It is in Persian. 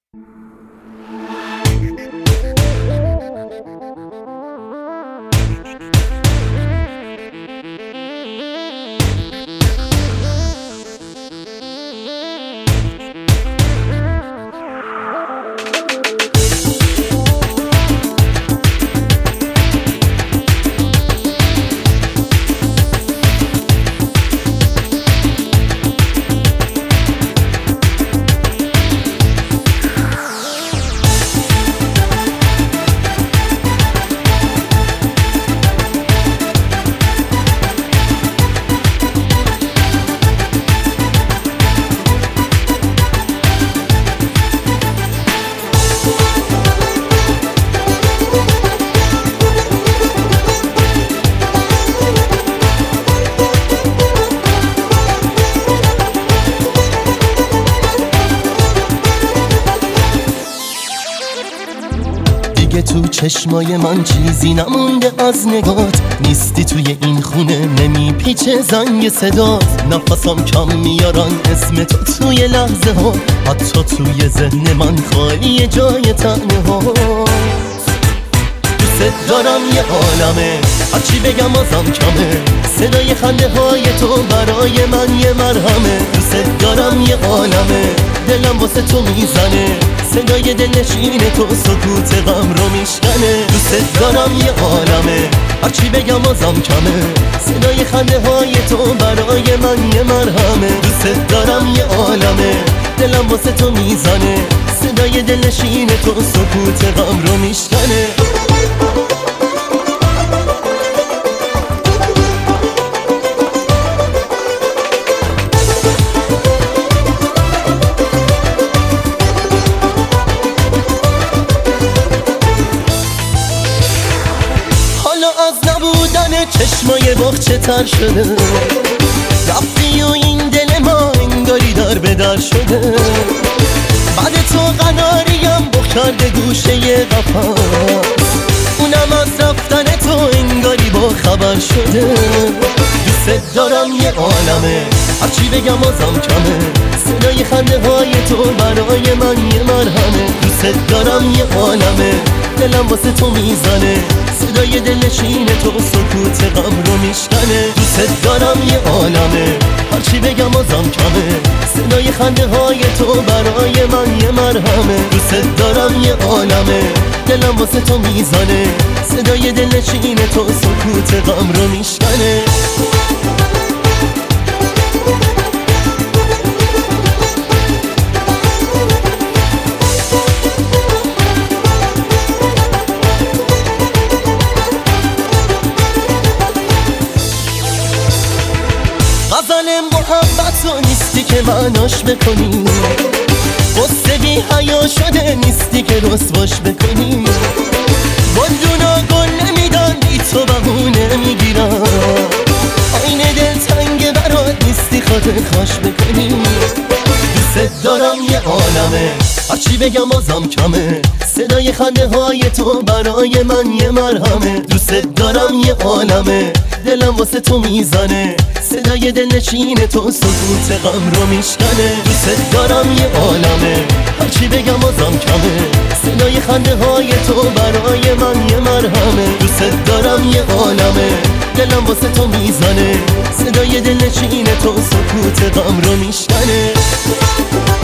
دیگه تو چشمای من چیزی نمونده از نگات، نیستی توی این خونه نمیپیچه زنگ صدات، نفسم کم میارن اسم تو توی لحظه ها، حتی توی ذهن من خالی جای تنهات. دوست دارم یه عالمه، هرچی بگم ازم کمه، صدای خنده های تو برای من یه مرهمه. دوست دارم یه عالمه، دلم واسه تو میزنه، صدای دلنشین تو سکوت غم رو میشکنه. دوست دارم یه عالمه، هرچی بگم ازم کمه، صدای خنده های تو برای من یه مرهمه. دوست دارم یه عالمه، دلم واسه تو میزنه، صدای دلنشین تو سکوت غم رو میشکنه. از نبودن چشمای بخچه تر شده، رفتی و این دل ما انگاری در به در شده. بعد تو قناریم بخ کرده گوشه قفس، اونم از رفتن تو انگاری با خبر شده. دوست دارم یه عالمه، هرچی بگم ازم کمه، صدای خنده های تو برای من یه مرهمه. دوست دارم یه عالمه، دلم واسه تو میزنه، صدای دلنشین تو سکوت غم رو میشکنه. دوست دارم یه عالمه، هرچی بگم ازم کمه، صدای خنده های تو برای من یه مرهمه. دوست دارم یه عالمه، دلم واسه تو میزنه، صدای دلنشین تو سکوت غم رو میشکنه. غزل محبت تو نیستی که معناش بکنی، قصه بی حیا شده نیستی که رسواش بکنی. گلدونا گل نمیدن بی تو بهونه میگیرن، آینه دل تنگ برات نیستی خاطر خوش بکنی. دوست دارم یه عالمه، هرچی بگم ازم کمه، صدای خنده های تو برای من یه مرهمه. دوست دارم یه عالمه، دلم واسه تو میزنه، صدای دلنشین تو سکوت غم رو میشکنه. دوست دارم یه عالمه، هرچی بگم ازم کمه، صدای خنده های تو برای من یه مرهمه. دوست دارم یه عالمه، دلم واسه تو میزنه، صدای دلنشین تو سکوت غم رو میشکنه.